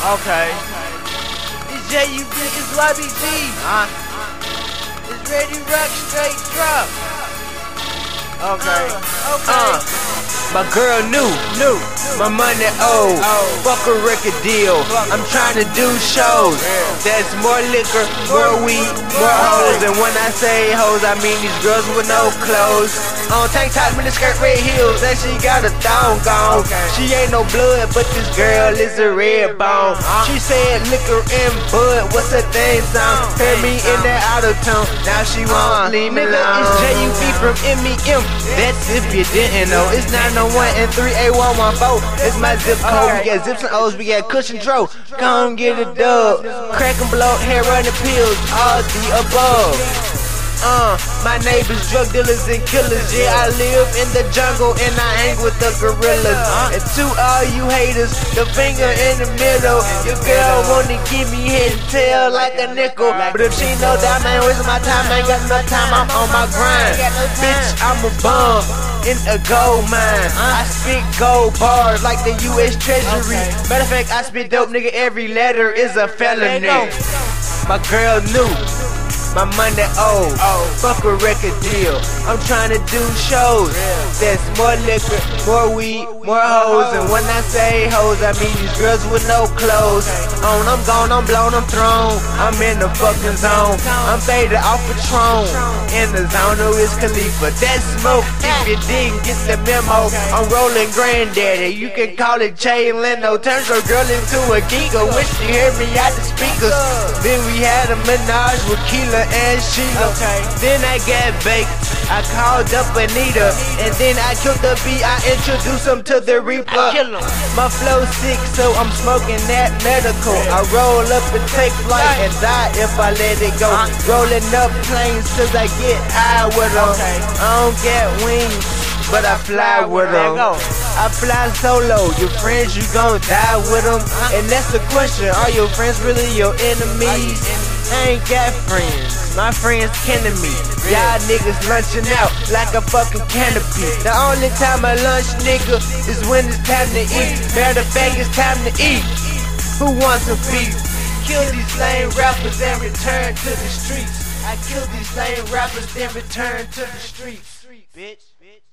Okay. It's JUB, it's YBG. It's Ready Rock Straight Drop. Okay. My girl new, my money old. Fuck a record deal, I'm trying to do shows. That's more liquor, more weed, more hoes. And when I say hoes, I mean these girls with no clothes. On tank top, mini skirt, red heels, and she got a thong gone. She ain't no blood, but this girl is a red bone. She said liquor and bud, what's her thing sound? Heard me in that auto tune, now she won't leave me alone. It's JUB from MEM, that's if you didn't know. It's 901 and 38114. It's my zip code. We got zips and O's, we got cushion dro. Come get a dub. Crack and blow, hair running pills, all the above. My neighbors, drug dealers and killers. Yeah, I live in the jungle and I hang with the gorillas. And to all you haters, the finger in the middle. Your girl wanna give me head and tail like a nickel. But if she know that I ain't wasting my time, I ain't got no time, I'm on my grind. Bitch, I'm a bum in a gold mine. I spit gold bars like the US Treasury. Matter of fact, I spit dope, nigga, every letter is a felony. My girl new, my money old. Fuck a record deal, I'm trying to do shows. That's more liquor, more weed, more hoes. And when I say hoes, I mean these girls with no clothes on. I'm gone, I'm blown, I'm thrown. I'm in the fucking zone. I'm faded off Patron. In the zone, no Wiz Khalifa. That's smoke, if you didn't get the memo. I'm rolling granddaddy, you can call it Jay Leno. Turns your girl into a giga when she heard me out the speakers. Then we had a menage with Keela and Sheila. Then I got baked, I called up Anita. And then I killed the beat, I introduced him to the Reaper. My flow sick, so I'm smoking that medical. I roll up and take flight and die if I let it go. Rolling up planes cause I get high with them. I don't get wings, but I fly with them. I fly solo, your friends you gon' die with them. And that's the question, are your friends really your enemies? I ain't got friends, my friends kenning me. Y'all niggas lunching out like a fucking canopy. The only time I lunch, nigga, is when it's time to eat. Matter of fact, it's time to eat. Who wants a beef? Kill these lame rappers and return to the streets. I kill these lame rappers then return to the streets. Bitch.